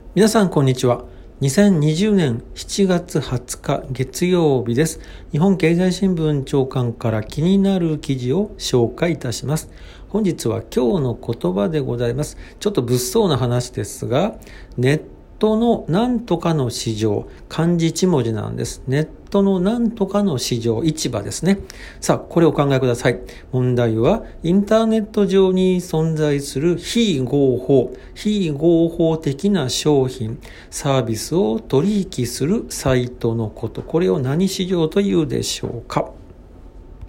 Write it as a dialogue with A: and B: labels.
A: 皆さんこんにちは。2020年7月20日月曜日です。日本経済新聞長官から気になる記事を紹介いたします。本日は今日の言葉でございます。ちょっと物騒な話ですが、ネットのなんとかの市場、漢字1文字なんです。ネットのなんとかの市場、市場ですね。さあ、これをお考えください。問題は、インターネット上に存在する非合法的な商品、サービスを取引するサイトのこと。これを何市場というでしょうか。